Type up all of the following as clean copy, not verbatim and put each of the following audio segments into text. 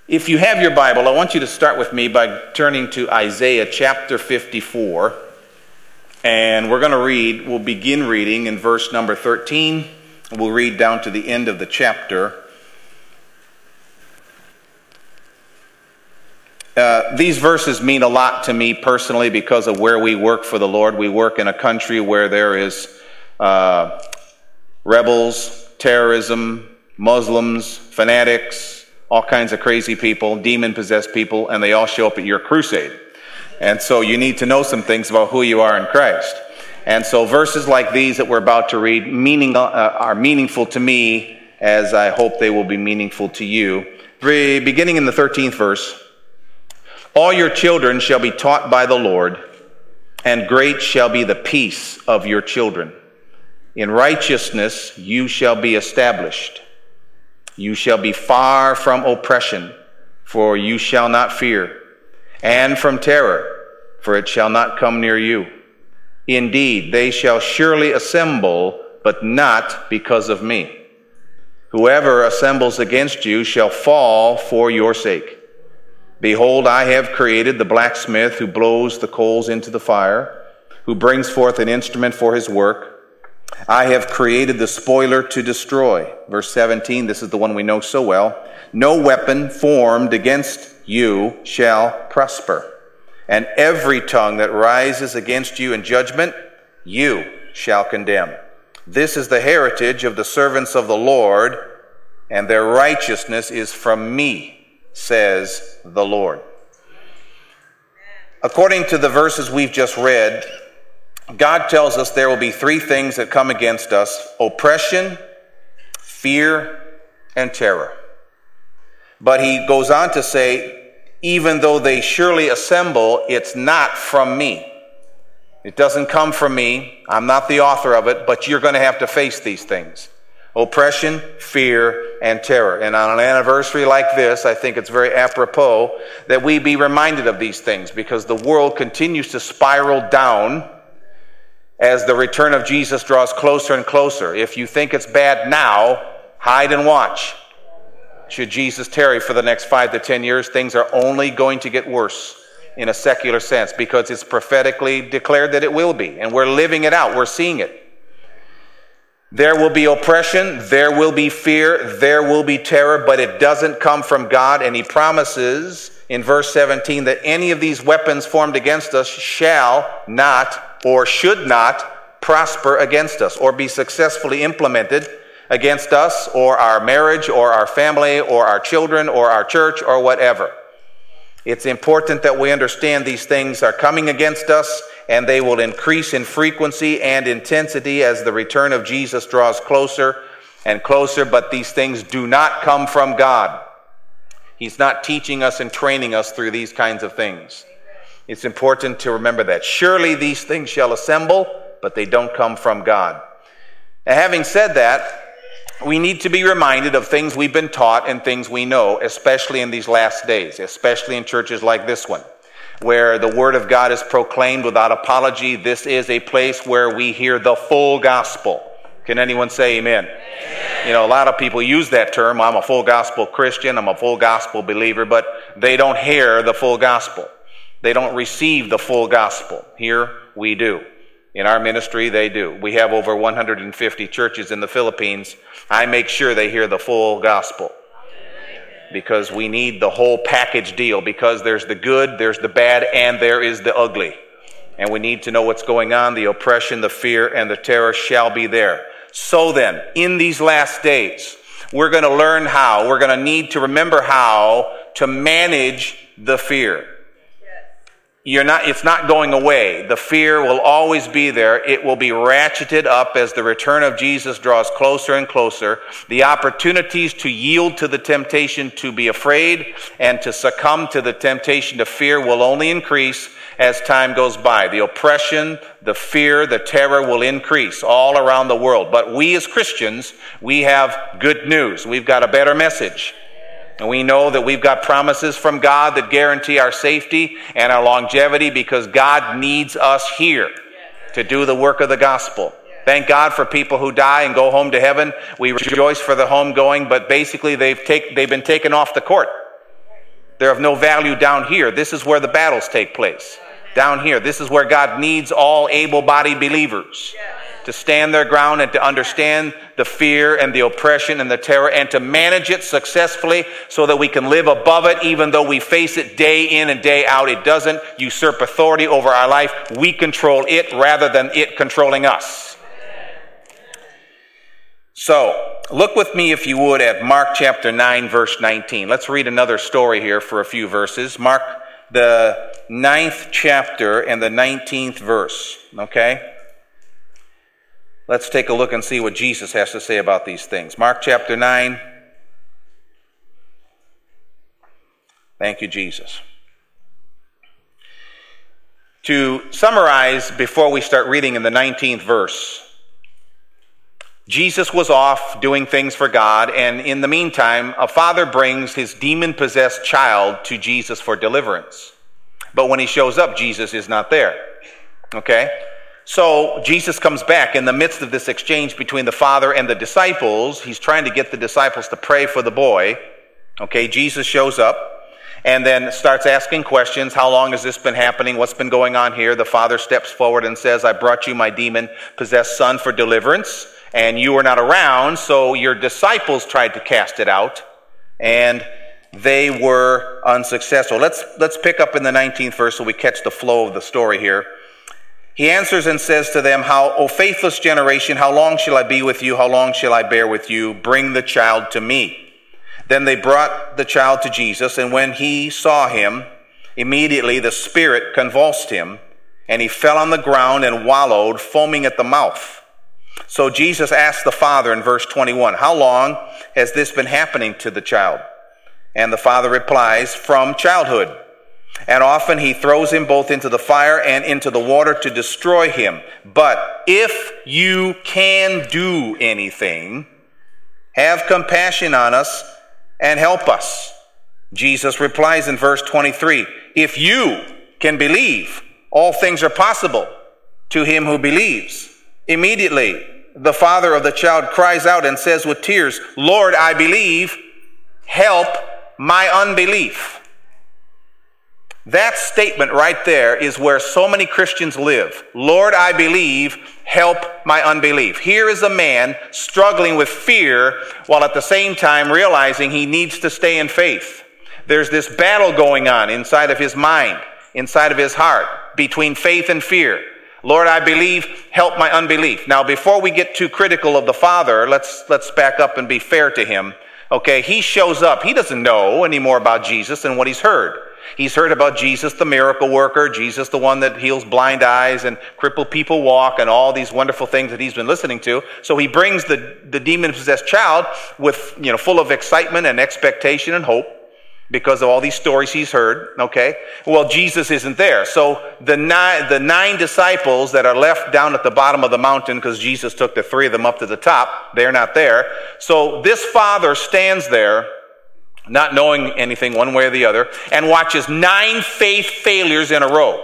If you have your Bible, I want you to start with me by turning to Isaiah chapter 54. And we're going to read, we'll begin reading in verse number 13. We'll read down to the end of the chapter. These verses mean a lot to me personally because of where we work for the Lord. We work in a country where there is rebels, terrorism, Muslims, fanatics, all kinds of crazy people, demon-possessed people, and they all show up at your crusade. And so you need to know some things about who you are in Christ. And so verses like these that we're about to read are meaningful to me, as I hope they will be meaningful to you. Beginning in the 13th verse, all your children shall be taught by the Lord, and great shall be the peace of your children. In righteousness you shall be established. You shall be far from oppression, for you shall not fear, and from terror, for it shall not come near you. Indeed, they shall surely assemble, but not because of me. Whoever assembles against you shall fall for your sake. Behold, I have created the blacksmith who blows the coals into the fire, who brings forth an instrument for his work. I have created the spoiler to destroy. Verse 17, this is the one we know so well. No weapon formed against you shall prosper, and every tongue that rises against you in judgment, you shall condemn. This is the heritage of the servants of the Lord, and their righteousness is from me, says the Lord. According to the verses we've just read, God tells us there will be three things that come against us: oppression, fear, and terror. But he goes on to say, even though they surely assemble, it's not from me. It doesn't come from me. I'm not the author of it, but you're going to have to face these things: oppression, fear, and terror. And on an anniversary like this, I think it's very apropos that we be reminded of these things, because the world continues to spiral down as the return of Jesus draws closer and closer. If you think it's bad now, hide and watch. Should Jesus tarry for the next 5 to 10 years, things are only going to get worse in a secular sense, because it's prophetically declared that it will be, and we're living it out. We're seeing it. There will be oppression, there will be fear, there will be terror, but it doesn't come from God. And he promises in verse 17 that any of these weapons formed against us shall not or should not prosper against us or be successfully implemented against us or our marriage or our family or our children or our church or whatever. It's important that we understand these things are coming against us, and they will increase in frequency and intensity as the return of Jesus draws closer and closer, but these things do not come from God. He's not teaching us and training us through these kinds of things. It's important to remember that. Surely these things shall assemble, but they don't come from God. And having said that, we need to be reminded of things we've been taught and things we know, especially in these last days, especially in churches like this one, where the Word of God is proclaimed without apology. This is a place where we hear the full gospel. Can anyone say amen? Amen. You know, a lot of people use that term. I'm a full gospel Christian, I'm a full gospel believer, but they don't hear the full gospel. They don't receive the full gospel. Here we do. In our ministry, they do. We have over 150 churches in the Philippines. I make sure they hear the full gospel, because we need the whole package deal, because there's the good, there's the bad, and there is the ugly. And we need to know what's going on. The oppression, the fear, and the terror shall be there. So then, in these last days, we're going to learn how, we're going to need to remember how to manage the fear. It's not going away. The fear will always be there. It will be ratcheted up as the return of Jesus draws closer and closer. The opportunities to yield to the temptation to be afraid and to succumb to the temptation to fear will only increase as time goes by. The oppression, the fear, the terror will increase all around the world. But we as Christians, we have good news. We've got a better message. And we know that we've got promises from God that guarantee our safety and our longevity, because God needs us here to do the work of the gospel. Thank God for people who die and go home to heaven. We rejoice for the homegoing, but basically they've been taken off the court. They're of no value down here. This is where the battles take place. Down here. This is where God needs all able-bodied believers to stand their ground and to understand the fear and the oppression and the terror and to manage it successfully so that we can live above it even though we face it day in and day out. It doesn't usurp authority over our life. We control it rather than it controlling us. So, look with me, if you would, at Mark chapter 9, verse 19. Let's read another story here for a few verses. Mark, the 9th chapter and the 19th verse, okay? Let's take a look and see what Jesus has to say about these things. Mark chapter 9. Thank you, Jesus. To summarize, before we start reading in the 19th verse, Jesus was off doing things for God, and in the meantime, a father brings his demon-possessed child to Jesus for deliverance. But when he shows up, Jesus is not there. Okay? So Jesus comes back in the midst of this exchange between the father and the disciples. He's trying to get the disciples to pray for the boy. Okay, Jesus shows up and then starts asking questions. How long has this been happening? What's been going on here? The father steps forward and says, I brought you my demon-possessed son for deliverance. And you were not around, so your disciples tried to cast it out, and they were unsuccessful. Let's pick up in the 19th verse so we catch the flow of the story here. He answers and says to them, O faithless generation, how long shall I be with you? How long shall I bear with you? Bring the child to me. Then they brought the child to Jesus, and when he saw him, immediately the spirit convulsed him, and he fell on the ground and wallowed, foaming at the mouth. So Jesus asked the father in verse 21, how long has this been happening to the child? And the father replies, from childhood. And often he throws him both into the fire and into the water to destroy him. But if you can do anything, have compassion on us and help us. Jesus replies in verse 23, if you can believe, all things are possible to him who believes. Immediately, the father of the child cries out and says with tears, Lord, I believe, help my unbelief. That statement right there is where so many Christians live. Lord, I believe, help my unbelief. Here is a man struggling with fear while at the same time realizing he needs to stay in faith. There's this battle going on inside of his mind, inside of his heart, between faith and fear. Lord, I believe, help my unbelief. Now, before we get too critical of the father, let's back up and be fair to him. Okay, he shows up. He doesn't know any more about Jesus than what he's heard. He's heard about Jesus, the miracle worker, Jesus, the one that heals blind eyes and crippled people walk, and all these wonderful things that he's been listening to. So he brings the demon-possessed child with, full of excitement and expectation and hope, because of all these stories he's heard, okay? Well, Jesus isn't there. So the nine disciples that are left down at the bottom of the mountain, because Jesus took the 3 of them up to the top, they're not there. So this father stands there, not knowing anything one way or the other, and watches 9 faith failures in a row.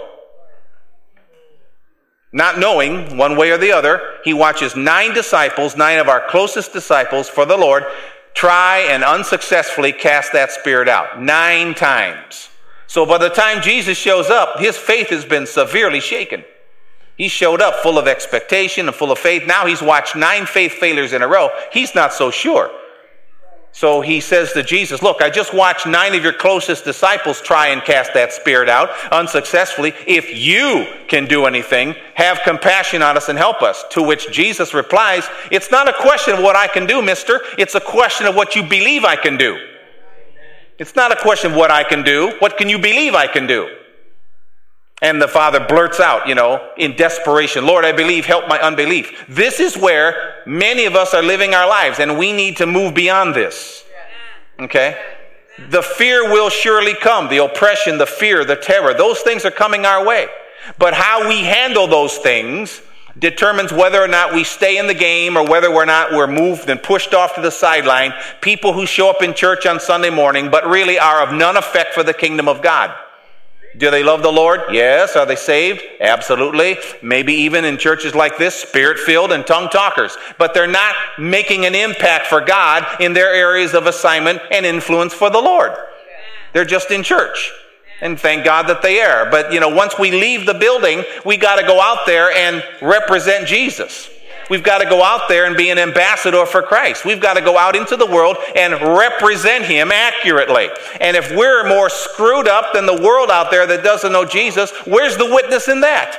Not knowing one way or the other, he watches 9 disciples, 9 of our closest disciples for the Lord, try and unsuccessfully cast that spirit out 9 times. So by the time Jesus shows up, his faith has been severely shaken. He showed up full of expectation and full of faith. Now he's watched 9 faith failures in a row. He's not so sure. So he says to Jesus, look, I just watched 9 of your closest disciples try and cast that spirit out unsuccessfully. If you can do anything, have compassion on us and help us. To which Jesus replies, it's not a question of what I can do, mister. It's a question of what you believe I can do. It's not a question of what I can do. What can you believe I can do? And the father blurts out, in desperation, Lord, I believe, help my unbelief. This is where many of us are living our lives, and we need to move beyond this. Okay? The fear will surely come. The oppression, the fear, the terror, those things are coming our way. But how we handle those things determines whether or not we stay in the game or whether or not we're moved and pushed off to the sideline. People who show up in church on Sunday morning but really are of none effect for the kingdom of God. Do they love the Lord? Yes. Are they saved? Absolutely. Maybe even in churches like this, spirit-filled and tongue talkers. But they're not making an impact for God in their areas of assignment and influence for the Lord. They're just in church. And thank God that they are. But, once we leave the building, we got to go out there and represent Jesus. We've got to go out there and be an ambassador for Christ. We've got to go out into the world and represent him accurately. And if we're more screwed up than the world out there that doesn't know Jesus, where's the witness in that?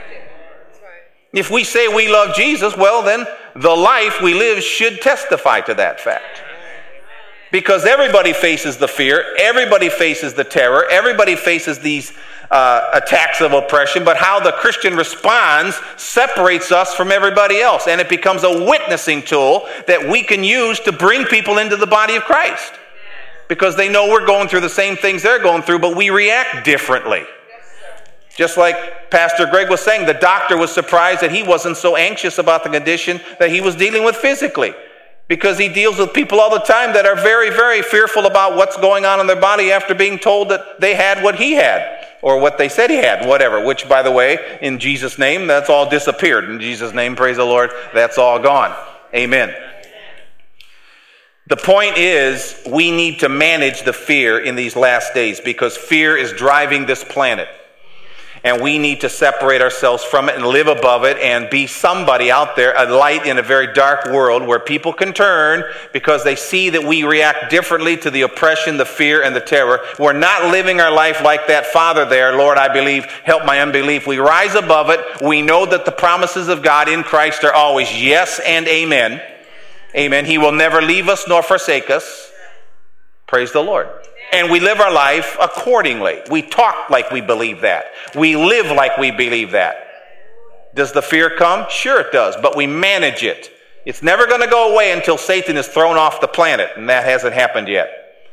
If we say we love Jesus, well, then the life we live should testify to that fact. Because everybody faces the fear, everybody faces the terror, everybody faces these attacks of oppression, but how the Christian responds separates us from everybody else, and it becomes a witnessing tool that we can use to bring people into the body of Christ. Because they know we're going through the same things they're going through, but we react differently. Just like Pastor Greg was saying, the doctor was surprised that he wasn't so anxious about the condition that he was dealing with physically. Because he deals with people all the time that are very, very fearful about what's going on in their body after being told that they had what he had, or what they said he had, whatever. Which, by the way, in Jesus' name, that's all disappeared. In Jesus' name, praise the Lord, that's all gone. Amen. The point is, we need to manage the fear in these last days, because fear is driving this planet. And we need to separate ourselves from it and live above it and be somebody out there, a light in a very dark world where people can turn because they see that we react differently to the oppression, the fear, and the terror. We're not living our life like that father there. Lord, I believe, help my unbelief. We rise above it. We know that the promises of God in Christ are always yes and amen. Amen. He will never leave us nor forsake us. Praise the Lord. And we live our life accordingly. We talk like we believe that. We live like we believe that. Does the fear come? Sure it does, but we manage it. It's never going to go away until Satan is thrown off the planet, and that hasn't happened yet.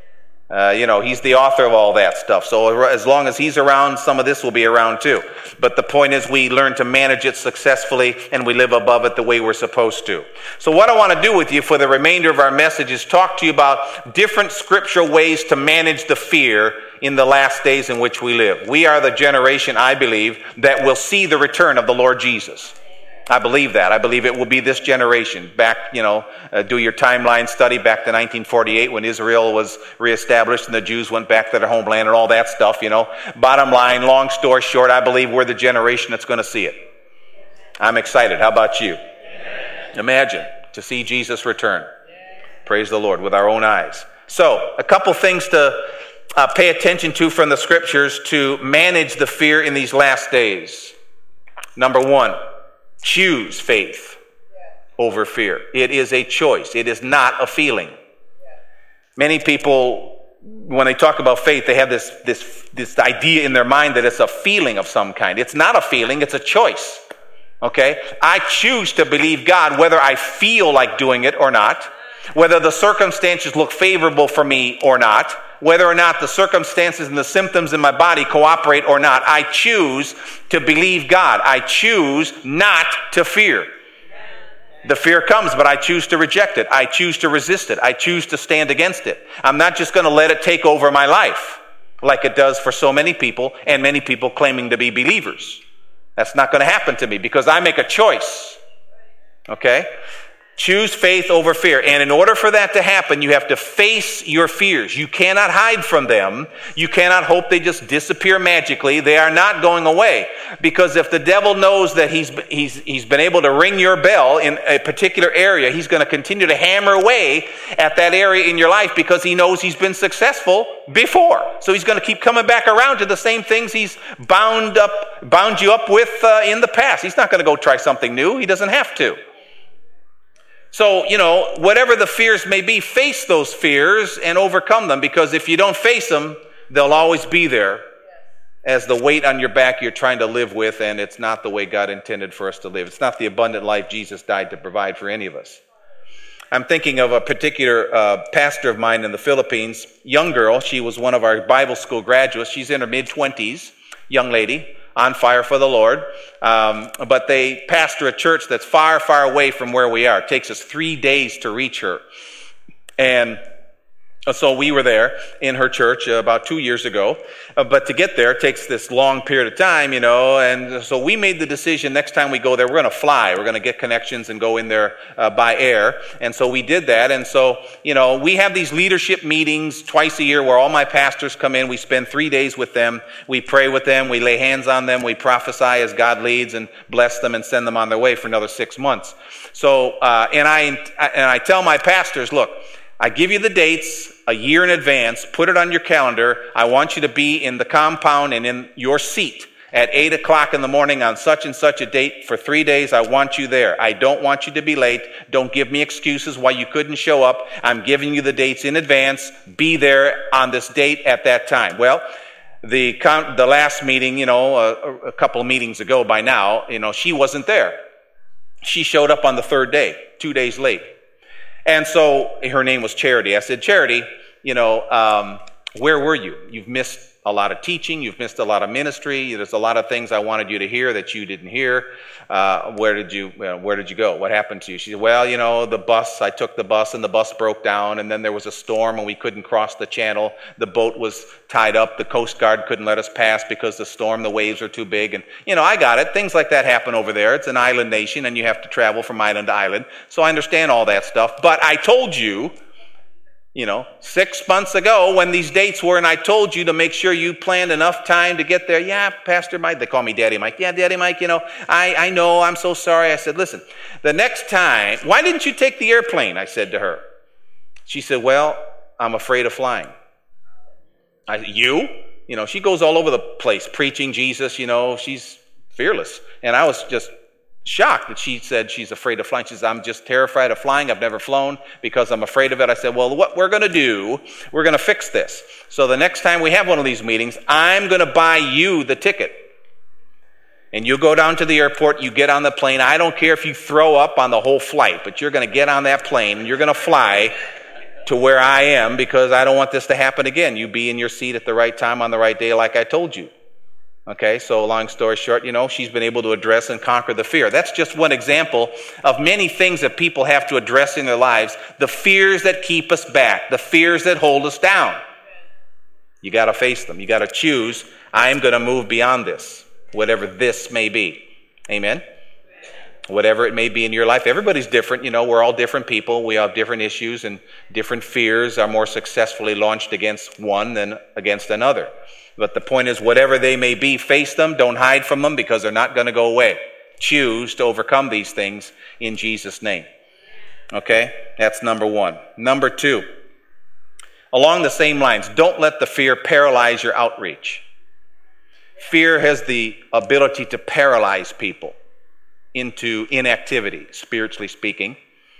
He's the author of all that stuff. So as long as he's around, some of this will be around too. But the point is we learn to manage it successfully and we live above it the way we're supposed to. So what I want to do with you for the remainder of our message is talk to you about different scriptural ways to manage the fear in the last days in which we live. We are the generation, I believe, that will see the return of the Lord Jesus. I believe that. I believe it will be this generation. Back, do your timeline study back to 1948 when Israel was reestablished and the Jews went back to their homeland and all that stuff, Bottom line, long story short, I believe we're the generation that's going to see it. I'm excited. How about you? Imagine to see Jesus return. Praise the Lord, with our own eyes. So, a couple things to pay attention to from the scriptures to manage the fear in these last days. Number one, choose faith over fear. It is a choice. It is not a feeling. Many people, when they talk about faith, they have this idea in their mind that it's a feeling of some kind. It's not a feeling, it's a choice. Okay? I choose to believe God whether I feel like doing it or not, whether the circumstances look favorable for me or not, whether or not the circumstances and the symptoms in my body cooperate or not. I choose to believe God. I choose not to fear. The fear comes, but I choose to reject it. I choose to resist it. I choose to stand against it. I'm not just going to let it take over my life like it does for so many people, and many people claiming to be believers. That's not going to happen to me because I make a choice. Okay? Choose faith over fear. And in order for that to happen, you have to face your fears. You cannot hide from them. You cannot hope they just disappear magically. They are not going away. Because if the devil knows that he's been able to ring your bell in a particular area, he's going to continue to hammer away at that area in your life because he knows he's been successful before. So he's going to keep coming back around to the same things he's bound you up with in the past. He's not going to go try something new. He doesn't have to. So, whatever the fears may be, face those fears and overcome them, because if you don't face them, they'll always be there as the weight on your back you're trying to live with, and it's not the way God intended for us to live. It's not the abundant life Jesus died to provide for any of us. I'm thinking of a particular pastor of mine in the Philippines, young girl. She was one of our Bible school graduates. She's in her mid-20s, young lady, on fire for the Lord, but they pastor a church that's far, far away from where we are. It takes us 3 days to reach her. And So we were there in her church about 2 years ago. But to get there takes this long period of time, and so we made the decision next time we go there, we're going to fly. We're going to get connections and go in there by air. And so we did that. And so, we have these leadership meetings twice a year where all my pastors come in. We spend 3 days with them. We pray with them. We lay hands on them. We prophesy as God leads and bless them and send them on their way for another 6 months. So, and I tell my pastors, look, I give you the dates a year in advance. Put it on your calendar. I want you to be in the compound and in your seat at 8 o'clock in the morning on such and such a date for 3 days. I want you there. I don't want you to be late. Don't give me excuses why you couldn't show up. I'm giving you the dates in advance. Be there on this date at that time. Well, the last meeting, a couple of meetings ago by now, she wasn't there. She showed up on the third day, 2 days late. And so her name was Charity. I said, Charity, where were you? You've missed a lot of teaching. You've missed a lot of ministry. There's a lot of things I wanted you to hear that you didn't hear. Where did you go? What happened to you? She said, well, I took the bus and the bus broke down, and then there was a storm and we couldn't cross the channel. The boat was tied up. The Coast Guard couldn't let us pass because the storm, the waves are too big. And, I got it. Things like that happen over there. It's an island nation and you have to travel from island to island. So I understand all that stuff. But I told you, 6 months ago when these dates were, and I told you to make sure you planned enough time to get there. Yeah, Pastor Mike, they call me Daddy Mike. Yeah, Daddy Mike, I know, I'm so sorry. I said, listen, the next time, why didn't you take the airplane? I said to her. She said, well, I'm afraid of flying. You? She goes all over the place preaching Jesus, she's fearless. And I was just shocked that she said she's afraid of flying. She says, I'm just terrified of flying. I've never flown because I'm afraid of it. I said, well, what we're going to do, we're going to fix this. So the next time we have one of these meetings, I'm going to buy you the ticket. And you go down to the airport, you get on the plane. I don't care if you throw up on the whole flight, but you're going to get on that plane and you're going to fly to where I am because I don't want this to happen again. You be in your seat at the right time on the right day like I told you. Okay, so long story short, she's been able to address and conquer the fear. That's just one example of many things that people have to address in their lives. The fears that keep us back, the fears that hold us down. You got to face them. You got to choose, I'm going to move beyond this, whatever this may be. Amen? Whatever it may be in your life. Everybody's different. We're all different people. We have different issues, and different fears are more successfully launched against one than against another. But the point is, whatever they may be, face them. Don't hide from them because they're not going to go away. Choose to overcome these things in Jesus' name. Okay? That's number one. Number two, along the same lines, don't let the fear paralyze your outreach. Fear has the ability to paralyze people into inactivity, spiritually speaking.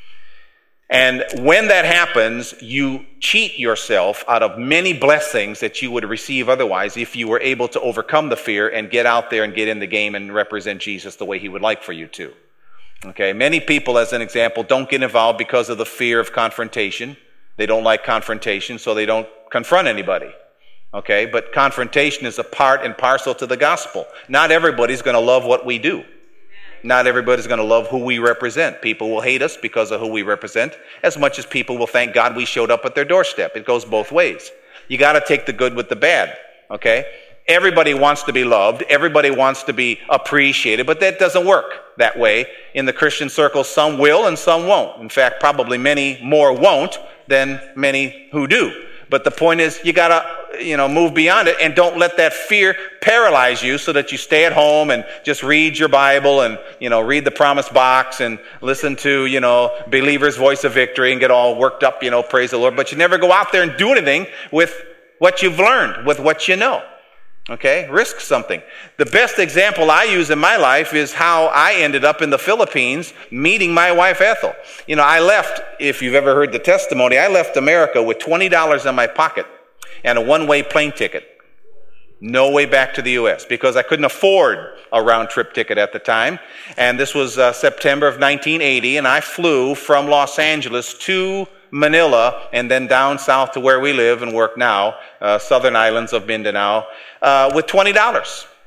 And when that happens, you cheat yourself out of many blessings that you would receive otherwise if you were able to overcome the fear and get out there and get in the game and represent Jesus the way he would like for you to. Okay, many people, as an example, don't get involved because of the fear of confrontation. They don't like confrontation, so they don't confront anybody. Okay, but confrontation is a part and parcel to the gospel. Not everybody's going to love what we do. Not everybody's going to love who we represent. People will hate us because of who we represent as much as people will thank God we showed up at their doorstep. It goes both ways. You got to take the good with the bad, okay? Everybody wants to be loved. Everybody wants to be appreciated, but that doesn't work that way. In the Christian circle, some will and some won't. In fact, probably many more won't than many who do. But the point is, you got to move beyond it and don't let that fear paralyze you so that you stay at home and just read your Bible and, read the promise box and listen to, Believer's Voice of Victory and get all worked up, praise the Lord. But you never go out there and do anything with what you've learned, with what you know. Okay? Risk something. The best example I use in my life is how I ended up in the Philippines meeting my wife Ethel. I left, if you've ever heard the testimony, I left America with $20 in my pocket and a one-way plane ticket. No way back to the U.S. because I couldn't afford a round-trip ticket at the time. And this was September of 1980, and I flew from Los Angeles to Manila and then down south to where we live and work now, southern islands of Mindanao, with $20.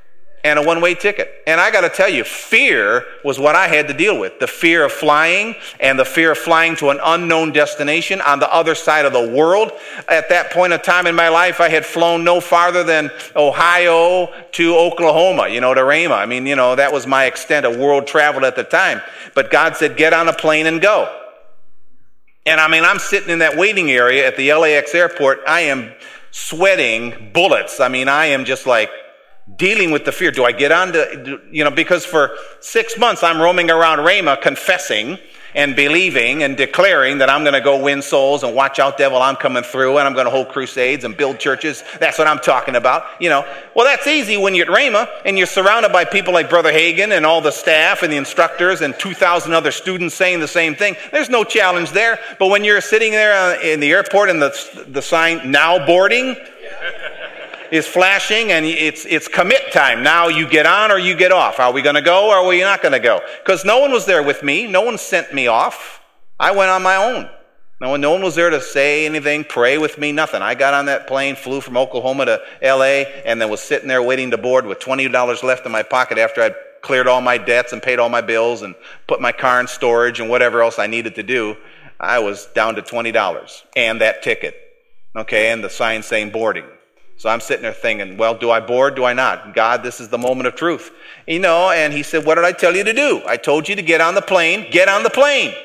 and a one-way ticket. And I got to tell you, fear was what I had to deal with. The fear of flying and the fear of flying to an unknown destination on the other side of the world. At that point in time in my life, I had flown no farther than Ohio to Oklahoma, to Rhema. I mean, that was my extent of world travel at the time. But God said, get on a plane and go. And I mean, I'm sitting in that waiting area at the LAX airport. I am sweating bullets. I mean, I am just like dealing with the fear. Do I get on to, because for 6 months I'm roaming around Rhema confessing and believing and declaring that I'm going to go win souls and watch out, devil, I'm coming through, and I'm going to hold crusades and build churches. That's what I'm talking about. Well, that's easy when you're at Rhema and you're surrounded by people like Brother Hagin and all the staff and the instructors and 2,000 other students saying the same thing. There's no challenge there. But when you're sitting there in the airport and the sign, now boarding, is flashing, and it's commit time. Now you get on or you get off. Are we going to go or are we not going to go? Because no one was there with me. No one sent me off. I went on my own. No one was there to say anything, pray with me, nothing. I got on that plane, flew from Oklahoma to LA, and then was sitting there waiting to board with $20 left in my pocket after I'd cleared all my debts and paid all my bills and put my car in storage and whatever else I needed to do. I was down to $20 and that ticket, and the sign saying boarding. So I'm sitting there thinking, well, do I board? Do I not? God, this is the moment of truth. And he said, what did I tell you to do? I told you to get on the plane. Get on the plane.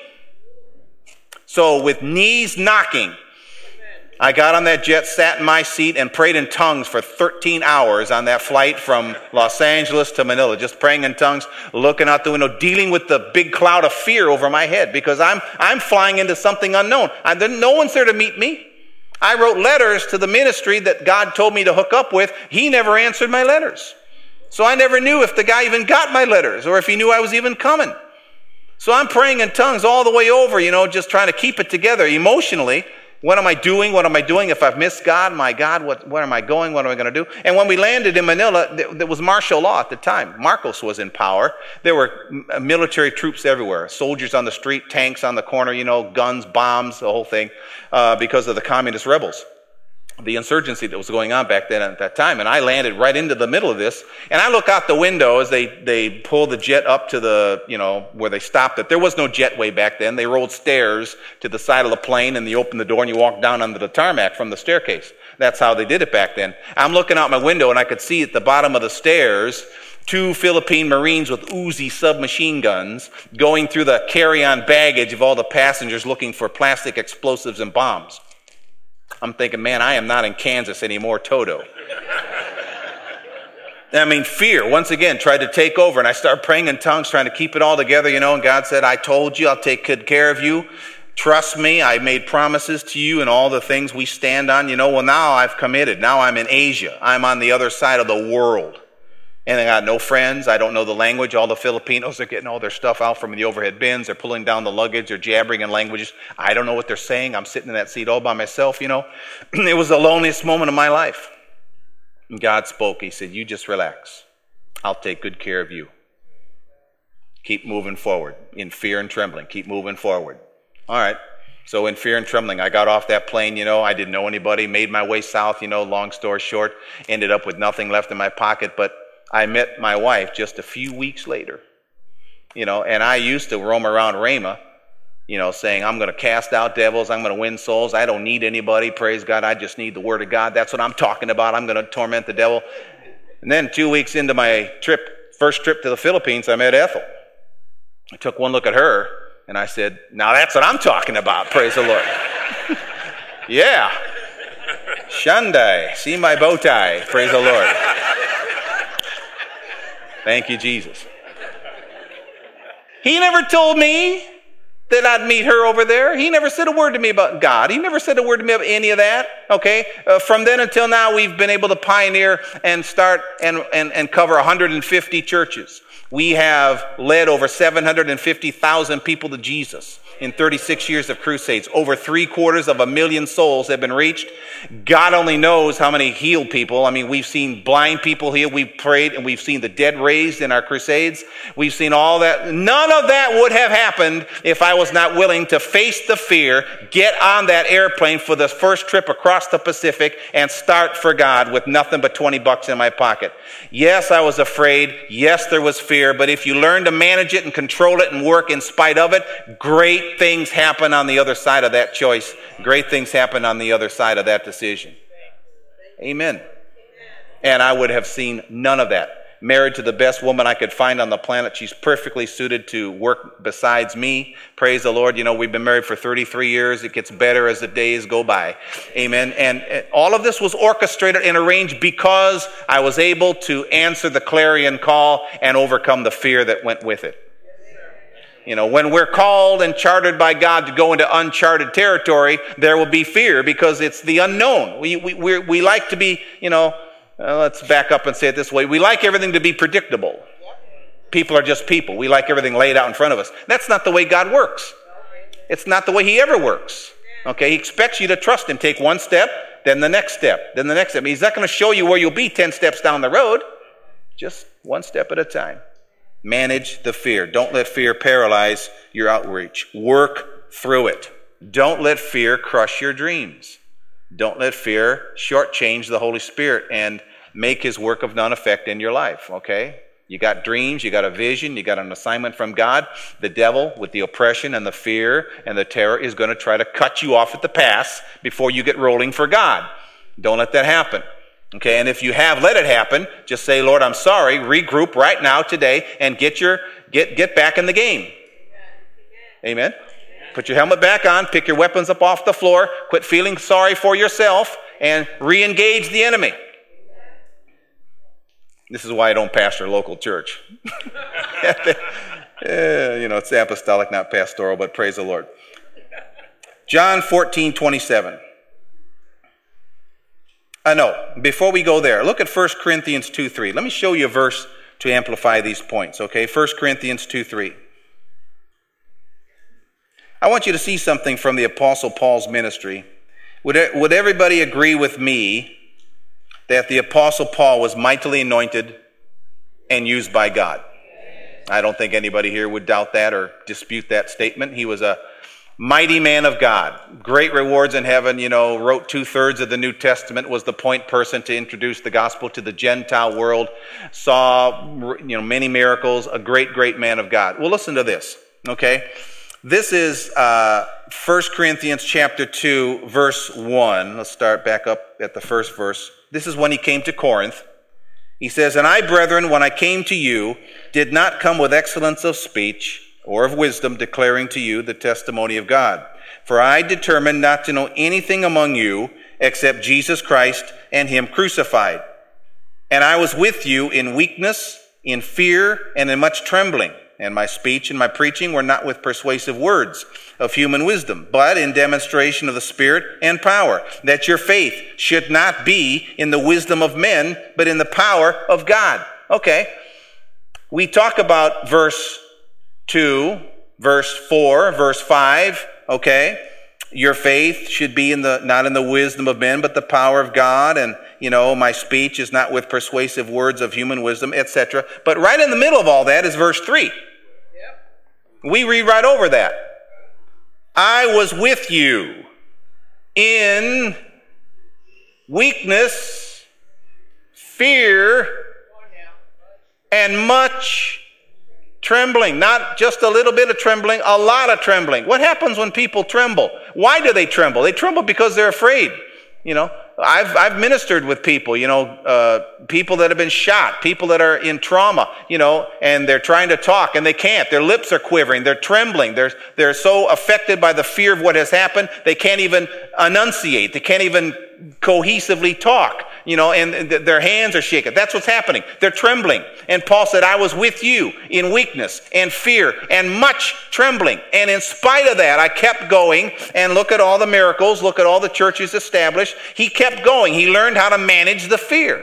So with knees knocking, I got on that jet, sat in my seat, and prayed in tongues for 13 hours on that flight from Los Angeles to Manila, just praying in tongues, looking out the window, dealing with the big cloud of fear over my head because I'm flying into something unknown. No one's there to meet me. I wrote letters to the ministry that God told me to hook up with. He never answered my letters. So I never knew if the guy even got my letters or if he knew I was even coming. So I'm praying in tongues all the way over, just trying to keep it together emotionally. What am I doing? What am I doing? If I've missed God, my God, where am I going? What am I going to do? And when we landed in Manila, there was martial law at the time. Marcos was in power. There were military troops everywhere, soldiers on the street, tanks on the corner, guns, bombs, the whole thing, because of the communist rebels, the insurgency that was going on back then at that time. And I landed right into the middle of this. And I look out the window as they pull the jet up to the, where they stopped it. There was no jetway back then. They rolled stairs to the side of the plane, and you open the door and you walk down onto the tarmac from the staircase. That's how they did it back then. I'm looking out my window and I could see at the bottom of the stairs 2 Philippine Marines with Uzi submachine guns going through the carry-on baggage of all the passengers looking for plastic explosives and bombs. I'm thinking, man, I am not in Kansas anymore, Toto. I mean, fear, once again, tried to take over, and I started praying in tongues, trying to keep it all together, and God said, I told you, I'll take good care of you. Trust me, I made promises to you and all the things we stand on. Well, now I've committed. Now I'm in Asia. I'm on the other side of the world. And I got no friends. I don't know the language. All the Filipinos are getting all their stuff out from the overhead bins. They're pulling down the luggage. They're jabbering in languages. I don't know what they're saying. I'm sitting in that seat all by myself, It was the loneliest moment of my life. And God spoke. He said, you just relax. I'll take good care of you. Keep moving forward in fear and trembling. Keep moving forward. All right. So in fear and trembling, I got off that plane, I didn't know anybody, made my way south, long story short, ended up with nothing left in my pocket, but I met my wife just a few weeks later, and I used to roam around Rhema, saying, I'm going to cast out devils, I'm going to win souls, I don't need anybody, praise God, I just need the Word of God, that's what I'm talking about, I'm going to torment the devil. And then 2 weeks into my first trip to the Philippines, I met Ethel. I took one look at her, and I said, now that's what I'm talking about, praise the Lord. Yeah. Shandai, see my bow tie, praise the Lord. Thank you, Jesus. He never told me that I'd meet her over there. He never said a word to me about God. He never said a word to me about any of that. Okay? From then until now, we've been able to pioneer and start and cover 150 churches. We have led over 750,000 people to Jesus. in 36 years of crusades. Over 750,000 souls have been reached. God only knows how many healed people. I mean, we've seen blind people healed. We've prayed and we've seen the dead raised in our crusades. We've seen all that. None of that would have happened if I was not willing to face the fear, get on that airplane for the first trip across the Pacific, and start for God with nothing but $20 in my pocket. Yes, I was afraid. Yes, there was fear. But if you learn to manage it and control it and work in spite of it, great things happen on the other side of that choice. Great things happen on the other side of that decision. Amen. And I would have seen none of that. Married to the best woman I could find on the planet. She's perfectly suited to work besides me. Praise the Lord. You know, we've been married for 33 years. It gets better as the days go by. Amen. And all of this was orchestrated and arranged because I was able to answer the clarion call and overcome the fear that went with it. You know, when we're called and chartered by God to go into uncharted territory, there will be fear because it's the unknown. We like to be, you know, let's back up and say it this way. We like everything to be predictable. People are just people. We like everything laid out in front of us. That's not the way God works. It's not the way He ever works. Okay, He expects you to trust Him. Take one step, then the next step, then the next step. He's not going to show you where you'll be 10 steps down the road. Just one step at a time. Manage the fear. Don't let fear paralyze your outreach. Work through it. Don't let fear crush your dreams. Don't let fear shortchange the Holy Spirit and make His work of none effect in your life, okay? You got dreams, you got a vision, you got an assignment from God. The devil, with the oppression and the fear and the terror, is going to try to cut you off at the pass before you get rolling for God. Don't let that happen. Okay, and if you have let it happen, just say, Lord, I'm sorry, regroup right now today and get back in the game. Amen. Put your helmet back on, pick your weapons up off the floor, quit feeling sorry for yourself, and re-engage the enemy. This is why I don't pastor a local church. It's apostolic, not pastoral, but praise the Lord. John 14:27. Before we go there, look at 1 Corinthians 2:3. Let me show you a verse to amplify these points, okay? 1 Corinthians 2:3. I want you to see something from the Apostle Paul's ministry. Would everybody agree with me that the Apostle Paul was mightily anointed and used by God? I don't think anybody here would doubt that or dispute that statement. He was a mighty man of God. Great rewards in heaven, wrote 2/3 of the New Testament, was the point person to introduce the gospel to the Gentile world, saw, many miracles, a great, great man of God. Well, listen to this, okay? This is 1 Corinthians chapter 2, verse 1. Let's start back up at the first verse. This is when he came to Corinth. He says, "And I, brethren, when I came to you, did not come with excellence of speech or of wisdom, declaring to you the testimony of God. For I determined not to know anything among you except Jesus Christ and Him crucified. And I was with you in weakness, in fear, and in much trembling. And my speech and my preaching were not with persuasive words of human wisdom, but in demonstration of the Spirit and power, that your faith should not be in the wisdom of men, but in the power of God." Okay, we talk about verse 2, verse 4, verse 5, okay? Your faith should be not in the wisdom of men, but the power of God, and my speech is not with persuasive words of human wisdom, etc. But right in the middle of all that is verse 3. We read right over that. "I was with you in weakness, fear, and much trembling." Not just a little bit of trembling, a lot of trembling. What happens when people tremble? Why do they tremble? They tremble because they're afraid. I've ministered with people, people that have been shot, people that are in trauma, and they're trying to talk and they can't. Their lips are quivering. They're trembling. They're so affected by the fear of what has happened, they can't even enunciate. They can't even cohesively talk, and their hands are shaking. That's what's happening. They're trembling. And Paul said, "I was with you in weakness and fear and much trembling. And in spite of that, I kept going." And look at all the miracles. Look at all the churches established. He kept going. He learned how to manage the fear.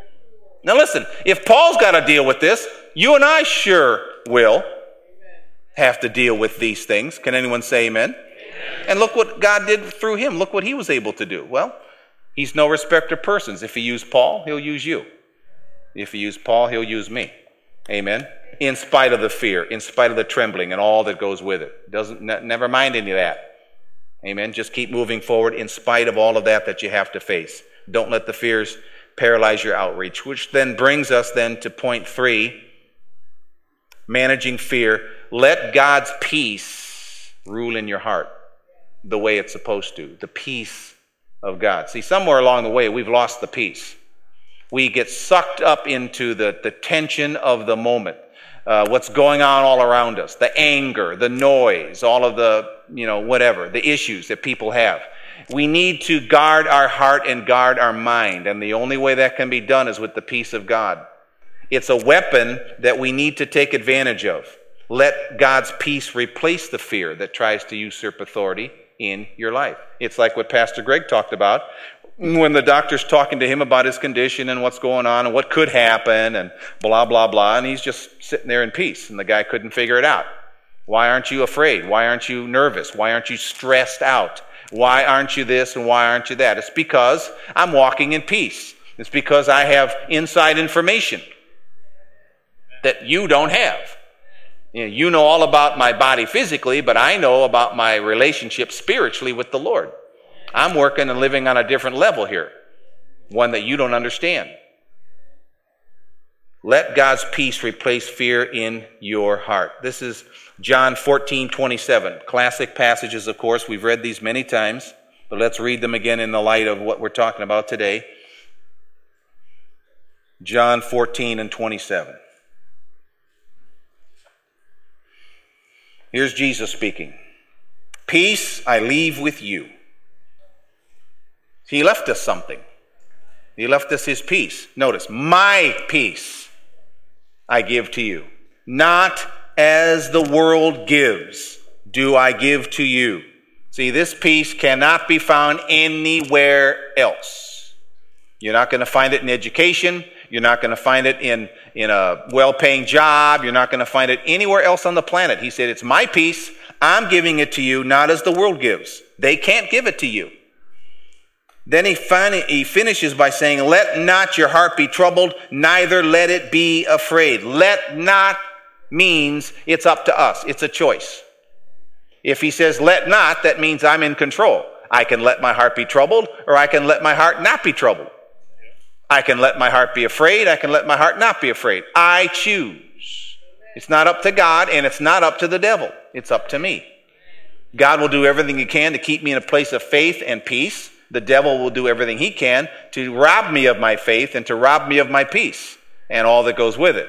Now listen, if Paul's got to deal with this, you and I sure will. have to deal with these things. Can anyone say amen? And look what God did through him. Look what he was able to do. Well, he's no respecter of persons. If he used Paul, he'll use you. If he used Paul, he'll use me. Amen? In spite of the fear, in spite of the trembling and all that goes with it. Never mind any of that. Amen? Just keep moving forward in spite of all of that you have to face. Don't let the fears paralyze your outreach, which then brings us then to point 3, managing fear. Let God's peace rule in your heart the way it's supposed to, the peace of God. See, somewhere along the way, we've lost the peace. We get sucked up into the tension of the moment, what's going on all around us, the anger, the noise, all of the, whatever, the issues that people have. We need to guard our heart and guard our mind, and the only way that can be done is with the peace of God. It's a weapon that we need to take advantage of. Let God's peace replace the fear that tries to usurp authority in your life. It's like what Pastor Greg talked about when the doctor's talking to him about his condition and what's going on and what could happen and blah, blah, blah, and he's just sitting there in peace, and the guy couldn't figure it out. Why aren't you afraid? Why aren't you nervous? Why aren't you stressed out? Why aren't you this and why aren't you that? It's because I'm walking in peace. It's because I have inside information that you don't have. You know all about my body physically, but I know about my relationship spiritually with the Lord. I'm working and living on a different level here, one that you don't understand. Let God's peace replace fear in your heart. This is John 14:27. Classic passages, of course. We've read these many times, but let's read them again in the light of what we're talking about today. John 14:27. Here's Jesus speaking. Peace I leave with you. He left us something. He left us his peace. Notice, my peace I give to you. Not as the world gives, do I give to you. See, this peace cannot be found anywhere else. You're not going to find it in education. You're not going to find it in a well-paying job. You're not going to find it anywhere else on the planet. He said, it's my peace. I'm giving it to you, not as the world gives. They can't give it to you. Then he finishes by saying, let not your heart be troubled, neither let it be afraid. Let not means it's up to us. It's a choice. If he says let not, that means I'm in control. I can let my heart be troubled, or I can let my heart not be troubled. I can let my heart be afraid. I can let my heart not be afraid. I choose. It's not up to God, and it's not up to the devil. It's up to me. God will do everything he can to keep me in a place of faith and peace. The devil will do everything he can to rob me of my faith and to rob me of my peace and all that goes with it,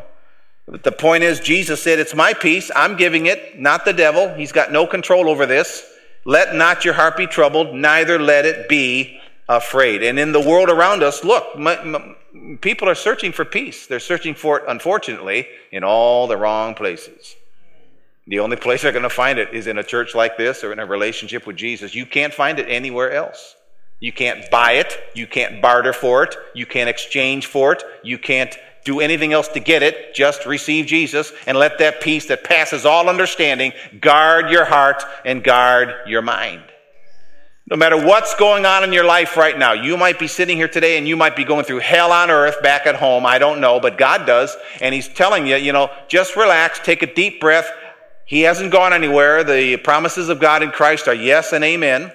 But the point is, Jesus said, it's my peace. I'm giving it, not the devil. He's got no control over this. Let not your heart be troubled, neither let it be afraid. And in the world around us, look, people are searching for peace. They're searching for it, unfortunately, in all the wrong places. The only place they're going to find it is in a church like this or in a relationship with Jesus. You can't find it anywhere else. You can't buy it. You can't barter for it. You can't exchange for it. You can't do anything else to get it. Just receive Jesus and let that peace that passes all understanding guard your heart and guard your mind. No matter what's going on in your life right now, you might be sitting here today and you might be going through hell on earth back at home. I don't know, but God does. And he's telling you, just relax, take a deep breath. He hasn't gone anywhere. The promises of God in Christ are yes and amen.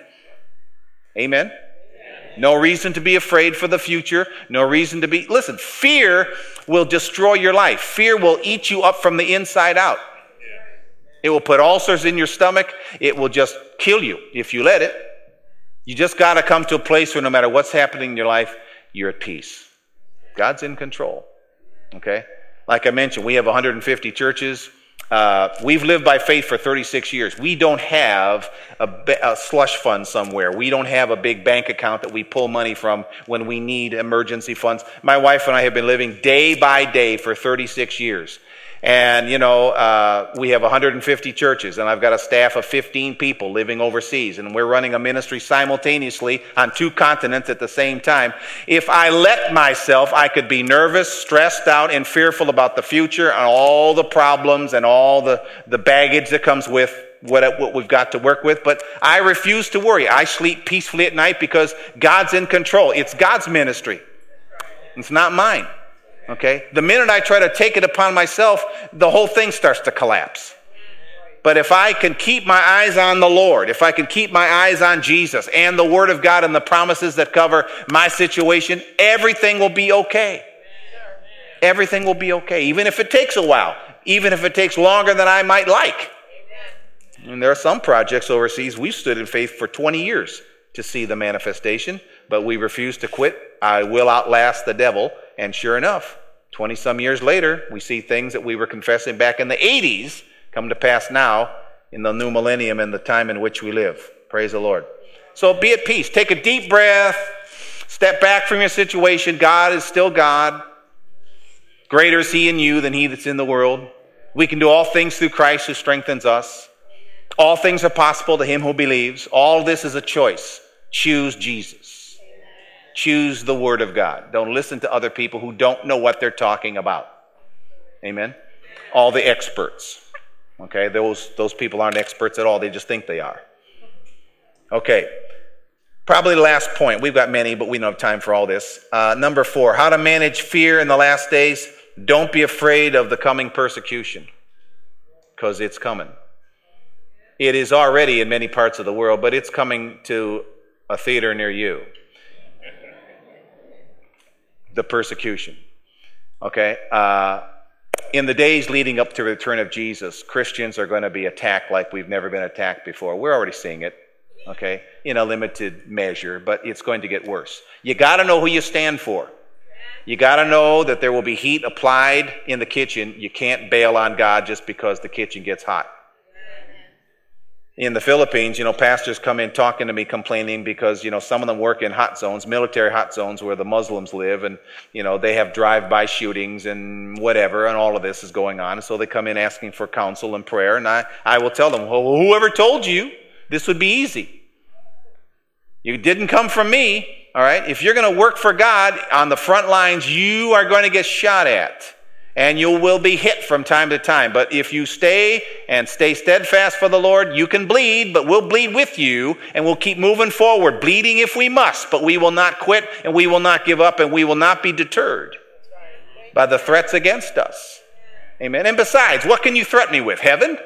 Amen. No reason to be afraid for the future. No reason to be... Listen, fear will destroy your life. Fear will eat you up from the inside out. It will put ulcers in your stomach. It will just kill you if you let it. You just got to come to a place where no matter what's happening in your life, you're at peace. God's in control. Okay? Like I mentioned, we have 150 churches. We've lived by faith for 36 years. We don't have a slush fund somewhere. We don't have a big bank account that we pull money from when we need emergency funds. My wife and I have been living day by day for 36 years. And, we have 150 churches, and I've got a staff of 15 people living overseas, and we're running a ministry simultaneously on 2 continents at the same time. If I let myself, I could be nervous, stressed out, and fearful about the future and all the problems and all the baggage that comes with what we've got to work with. But I refuse to worry. I sleep peacefully at night because God's in control. It's God's ministry. It's not mine. Okay? The minute I try to take it upon myself, the whole thing starts to collapse. But if I can keep my eyes on the Lord, if I can keep my eyes on Jesus and the Word of God and the promises that cover my situation, everything will be okay. Everything will be okay, even if it takes a while, even if it takes longer than I might like. And there are some projects overseas we've stood in faith for 20 years to see the manifestation, but we refuse to quit. I will outlast the devil. And sure enough, 20-some years later, we see things that we were confessing back in the 80s come to pass now in the new millennium and the time in which we live. Praise the Lord. So be at peace. Take a deep breath. Step back from your situation. God is still God. Greater is He in you than he that's in the world. We can do all things through Christ who strengthens us. All things are possible to him who believes. All this is a choice. Choose Jesus. Choose the Word of God. Don't listen to other people who don't know what they're talking about. Amen? All the experts. Okay? Those people aren't experts at all. They just think they are. Okay. Probably the last point. We've got many, but we don't have time for all this. Number 4, how to manage fear in the last days. Don't be afraid of the coming persecution, because it's coming. It is already in many parts of the world, but it's coming to a theater near you. The persecution. Okay? In the days leading up to the return of Jesus, Christians are going to be attacked like we've never been attacked before. We're already seeing it, okay, in a limited measure, but it's going to get worse. You got to know who you stand for. You got to know that there will be heat applied in the kitchen. You can't bail on God just because the kitchen gets hot. In the Philippines, pastors come in talking to me complaining because, some of them work in hot zones, military hot zones where the Muslims live, and, they have drive-by shootings and whatever, and all of this is going on. So they come in asking for counsel and prayer, and I will tell them, well, whoever told you this would be easy? You didn't come from me, all right? If you're going to work for God on the front lines, you are going to get shot at. And you will be hit from time to time. But if you stay steadfast for the Lord, you can bleed, but we'll bleed with you, and we'll keep moving forward, bleeding if we must, but we will not quit, and we will not give up, and we will not be deterred by the threats against us. Amen. And besides, what can you threaten me with? Heaven?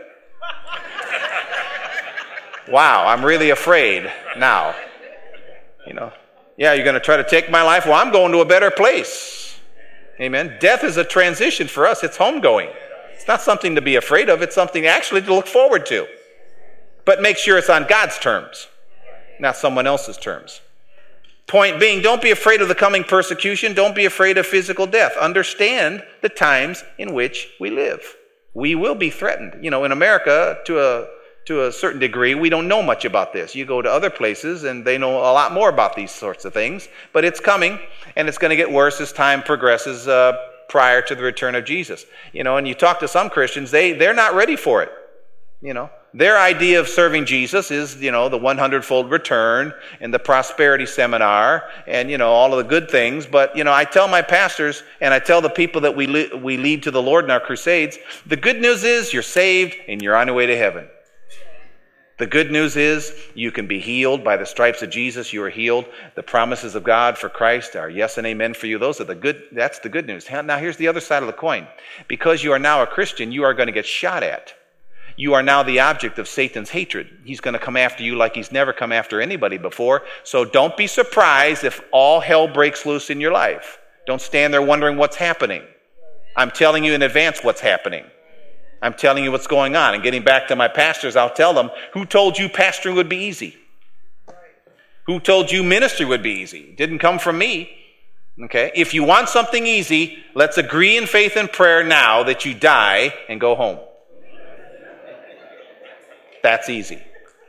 Wow, I'm really afraid now. Yeah, you're going to try to take my life? Well, I'm going to a better place. Amen. Death is a transition for us. It's homegoing. It's not something to be afraid of. It's something actually to look forward to. But make sure it's on God's terms, not someone else's terms. Point being, don't be afraid of the coming persecution. Don't be afraid of physical death. Understand the times in which we live. We will be threatened. In America, to a certain degree, we don't know much about this. You go to other places and they know a lot more about these sorts of things, but it's coming, and it's going to get worse as time progresses prior to the return of Jesus. And you talk to some Christians, they're not ready for it. Their idea of serving Jesus is, the 100-fold return and the prosperity seminar and, all of the good things. But, I tell my pastors and I tell the people that we lead to the Lord in our crusades, the good news is you're saved and you're on your way to heaven. The good news is you can be healed by the stripes of Jesus. You are healed. The promises of God for Christ are yes and amen for you. That's the good news. Now here's the other side of the coin. Because you are now a Christian, you are going to get shot at. You are now the object of Satan's hatred. He's going to come after you like he's never come after anybody before. So don't be surprised if all hell breaks loose in your life. Don't stand there wondering what's happening. I'm telling you in advance what's happening. I'm telling you what's going on. And getting back to my pastors, I'll tell them, who told you pastoring would be easy? Who told you ministry would be easy? It didn't come from me. Okay? If you want something easy, let's agree in faith and prayer now that you die and go home. That's easy.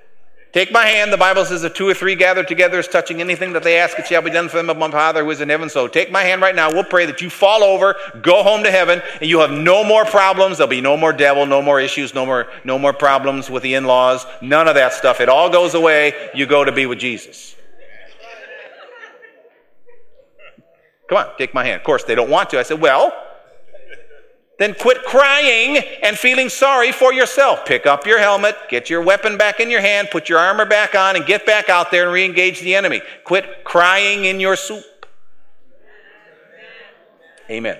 Take my hand. The Bible says if 2 or 3 gathered together is touching anything that they ask, it shall be done for them of my Father who is in heaven. So take my hand right now. We'll pray that you fall over, go home to heaven, and you have no more problems. There'll be no more devil, no more issues, no more problems with the in-laws, none of that stuff. It all goes away. You go to be with Jesus. Come on, take my hand. Of course, they don't want to. I said, well, then quit crying and feeling sorry for yourself. Pick up your helmet, get your weapon back in your hand, put your armor back on, and get back out there and re-engage the enemy. Quit crying in your soup. Amen.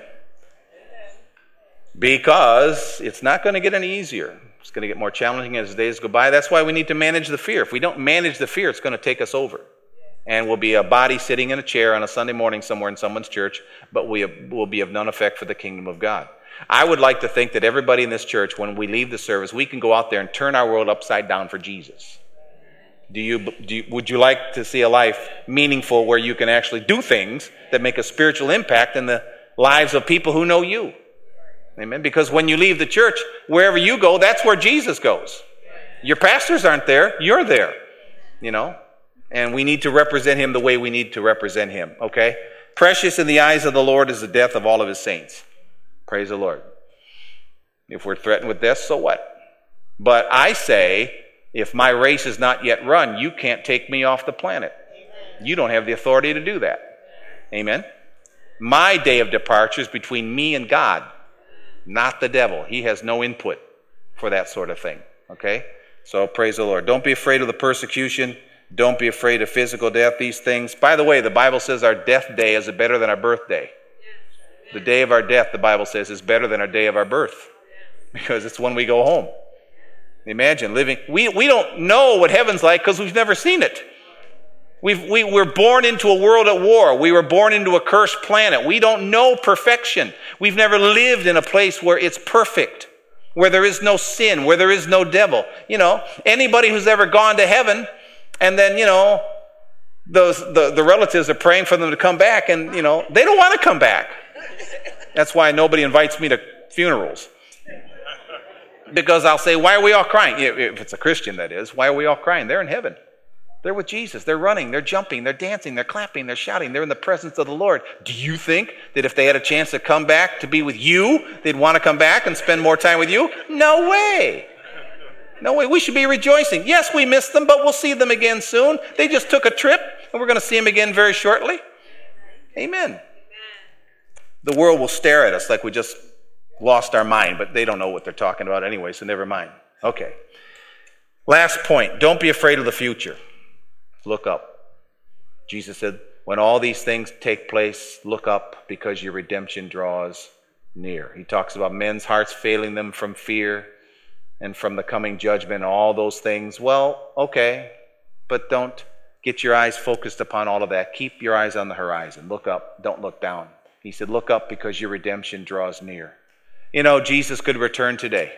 Because it's not going to get any easier. It's going to get more challenging as the days go by. That's why we need to manage the fear. If we don't manage the fear, it's going to take us over. And we'll be a body sitting in a chair on a Sunday morning somewhere in someone's church, but we will be of none effect for the kingdom of God. I would like to think that everybody in this church, when we leave the service, we can go out there and turn our world upside down for Jesus. Would you like to see a life meaningful where you can actually do things that make a spiritual impact in the lives of people who know you? Amen. Because when you leave the church, wherever you go, that's where Jesus goes. Your pastors aren't there. You're there. And we need to represent him the way we need to represent him. Okay? Precious in the eyes of the Lord is the death of all of his saints. Praise the Lord. If we're threatened with death, so what? But I say, if my race is not yet run, you can't take me off the planet. You don't have the authority to do that. Amen? My day of departure is between me and God, not the devil. He has no input for that sort of thing. Okay? So praise the Lord. Don't be afraid of the persecution. Don't be afraid of physical death, these things. By the way, the Bible says our death day is better than our birthday. The day of our death, the Bible says, is better than our day of our birth. Because it's when we go home. Imagine living. We don't know what heaven's like because we've never seen it. We're born into a world at war. We were born into a cursed planet. We don't know perfection. We've never lived in a place where it's perfect, where there is no sin, where there is no devil. Anybody who's ever gone to heaven and then, the relatives are praying for them to come back and, they don't want to come back. That's why nobody invites me to funerals. Because I'll say, why are we all crying? If it's a Christian, that is. Why are we all crying? They're in heaven. They're with Jesus. They're running. They're jumping. They're dancing. They're clapping. They're shouting. They're in the presence of the Lord. Do you think that if they had a chance to come back to be with you, they'd want to come back and spend more time with you? No way. No way. We should be rejoicing. Yes, we missed them, but we'll see them again soon. They just took a trip, and we're going to see them again very shortly. Amen. The world will stare at us like we just lost our mind, but they don't know what they're talking about anyway, so never mind. Okay. Last point. Don't be afraid of the future. Look up. Jesus said, when all these things take place, look up because your redemption draws near. He talks about men's hearts failing them from fear and from the coming judgment, all those things. Well, okay, but don't get your eyes focused upon all of that. Keep your eyes on the horizon. Look up. Don't look down. He said, look up because your redemption draws near. Jesus could return today.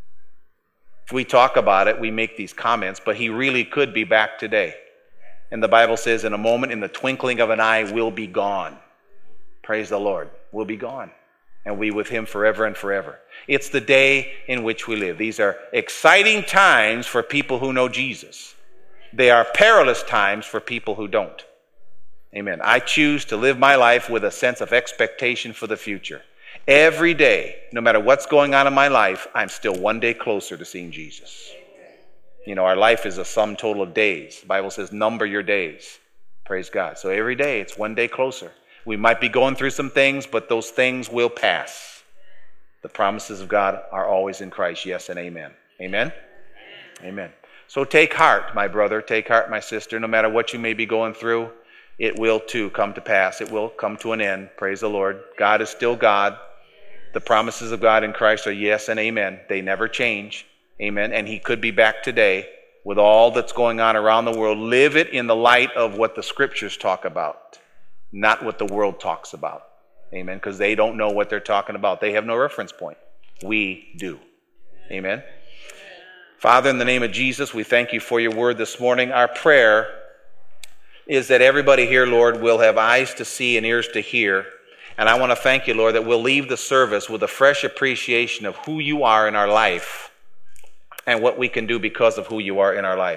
If we talk about it, we make these comments, but he really could be back today. And the Bible says, in a moment, in the twinkling of an eye, we'll be gone. Praise the Lord. We'll be gone. And we with him forever and forever. It's the day in which we live. These are exciting times for people who know Jesus. They are perilous times for people who don't. Amen. I choose to live my life with a sense of expectation for the future. Every day, no matter what's going on in my life, I'm still one day closer to seeing Jesus. Our life is a sum total of days. The Bible says, number your days. Praise God. So every day, it's one day closer. We might be going through some things, but those things will pass. The promises of God are always in Christ. Yes and amen. Amen? Amen. So take heart, my brother. Take heart, my sister. No matter what you may be going through, it will too come to pass. It will come to an end. Praise the Lord. God is still God. The promises of God in Christ are yes and amen. They never change. Amen. And he could be back today with all that's going on around the world. Live it in the light of what the scriptures talk about, not what the world talks about. Amen. Because they don't know what they're talking about. They have no reference point. We do. Amen. Father, in the name of Jesus, we thank you for your word this morning. Our prayer is that everybody here, Lord, will have eyes to see and ears to hear. And I want to thank you, Lord, that we'll leave the service with a fresh appreciation of who you are in our life and what we can do because of who you are in our life.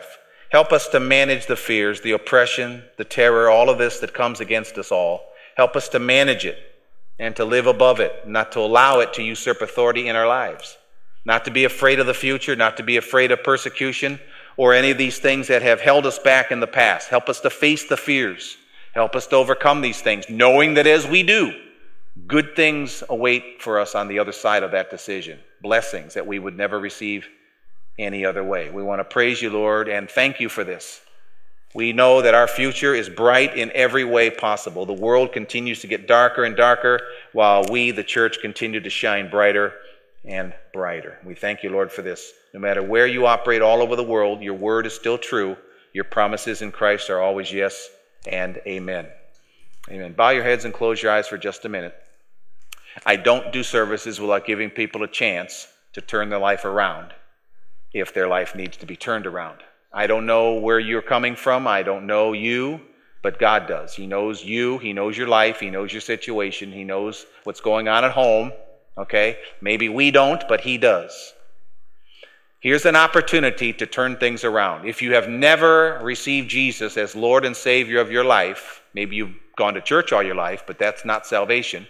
Help us to manage the fears, the oppression, the terror, all of this that comes against us all. Help us to manage it and to live above it, not to allow it to usurp authority in our lives. Not to be afraid of the future, not to be afraid of persecution or any of these things that have held us back in the past. Help us to face the fears. Help us to overcome these things, knowing that as we do, good things await for us on the other side of that decision. Blessings that we would never receive any other way. We want to praise you, Lord, and thank you for this. We know that our future is bright in every way possible. The world continues to get darker and darker, while we, the church, continue to shine brighter and brighter. We thank you, Lord, for this. No matter where you operate all over the world, your word is still true. Your promises in Christ are always yes and amen. Amen. Bow your heads and close your eyes for just a minute. I don't do services without giving people a chance to turn their life around if their life needs to be turned around. I don't know where you're coming from. I don't know you, but God does. He knows you. He knows your life. He knows your situation. He knows what's going on at home. Okay? Maybe we don't, but He does. Here's an opportunity to turn things around. If you have never received Jesus as Lord and Savior of your life, maybe you've gone to church all your life, but that's not salvation.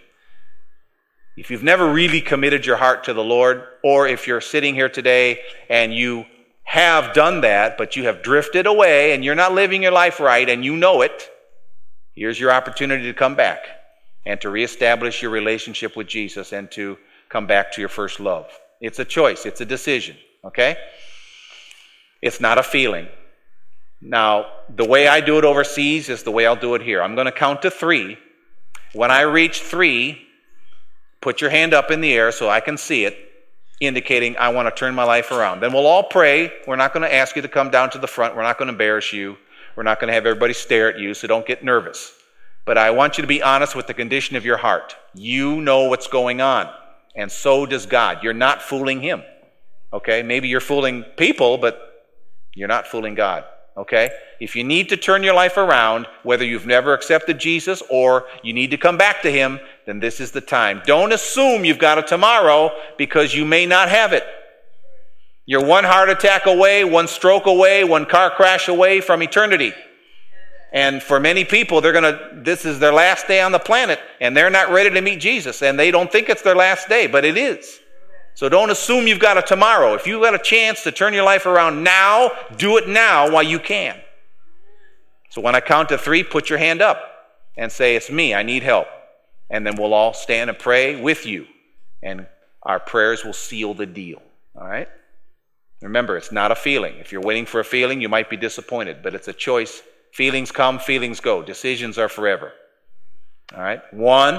If you've never really committed your heart to the Lord, or if you're sitting here today and you have done that, but you have drifted away and you're not living your life right and you know it, here's your opportunity to come back and to reestablish your relationship with Jesus and to come back to your first love. It's a choice. It's a decision, okay? It's not a feeling. Now, the way I do it overseas is the way I'll do it here. I'm going to count to 3. When I reach 3, put your hand up in the air so I can see it, indicating I want to turn my life around. Then we'll all pray. We're not going to ask you to come down to the front. We're not going to embarrass you. We're not going to have everybody stare at you, so don't get nervous. But I want you to be honest with the condition of your heart. You know what's going on, and so does God. You're not fooling Him, okay? Maybe you're fooling people, but you're not fooling God, okay? If you need to turn your life around, whether you've never accepted Jesus or you need to come back to Him, then this is the time. Don't assume you've got it tomorrow, because you may not have it. You're one heart attack away, one stroke away, one car crash away from eternity. And for many people, this is their last day on the planet, and they're not ready to meet Jesus, and they don't think it's their last day, but it is. So don't assume you've got it tomorrow. If you've got a chance to turn your life around now, do it now while you can. So when I count to 3, put your hand up and say, it's me, I need help. And then we'll all stand and pray with you, and our prayers will seal the deal, all right? Remember, it's not a feeling. If you're waiting for a feeling, you might be disappointed, but it's a choice. Feelings come, feelings go. Decisions are forever. All right? 1,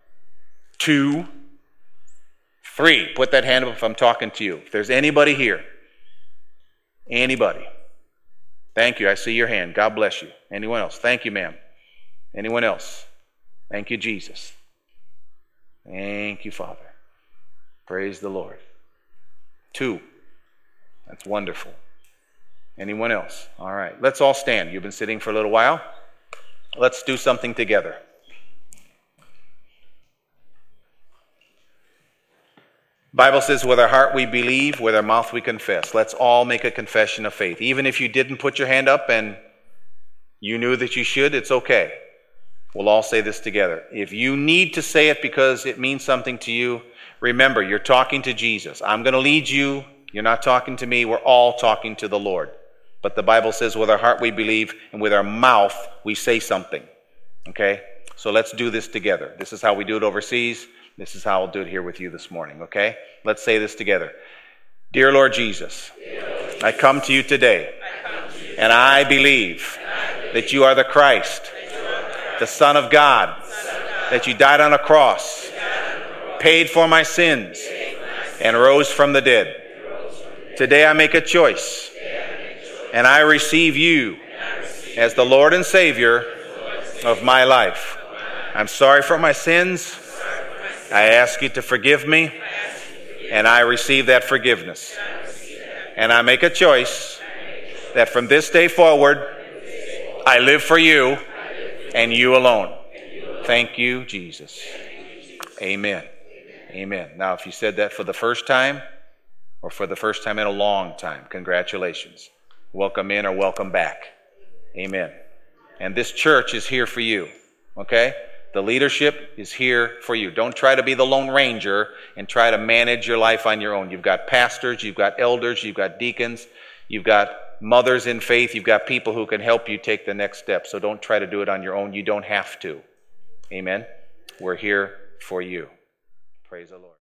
2, 3. Put that hand up if I'm talking to you. If there's anybody here. Anybody. Thank you. I see your hand. God bless you. Anyone else? Thank you, ma'am. Anyone else? Thank you, Jesus. Thank you, Father. Praise the Lord. 2. That's wonderful. Anyone else? All right. Let's all stand. You've been sitting for a little while. Let's do something together. Bible says, with our heart we believe, with our mouth we confess. Let's all make a confession of faith. Even if you didn't put your hand up and you knew that you should, it's okay. We'll all say this together. If you need to say it because it means something to you, remember, you're talking to Jesus. I'm going to lead you. You're not talking to me. We're all talking to the Lord. But the Bible says, with our heart we believe, and with our mouth we say something. Okay? So let's do this together. This is how we do it overseas. This is how I'll do it here with you this morning. Okay? Let's say this together. Dear Lord Jesus, I come to you today, and I believe that you are the Christ, the Son of God, that you died on a cross, paid for my sins, and rose from the dead. Today I make a choice, and I receive you as the Lord and Savior of my life. I'm sorry for my sins. I ask you to forgive me, and I receive that forgiveness. And I make a choice that from this day forward, I live for you and you alone. Thank you, Jesus. Amen. Amen. Now, if you said that for the first time or for the first time in a long time, congratulations. welcome in or welcome back. Amen. And this church is here for you, okay? The leadership is here for you. Don't try to be the Lone Ranger and try to manage your life on your own. You've got pastors, you've got elders, you've got deacons, you've got mothers in faith, you've got people who can help you take the next step. So don't try to do it on your own. You don't have to. Amen. We're here for you. Praise the Lord.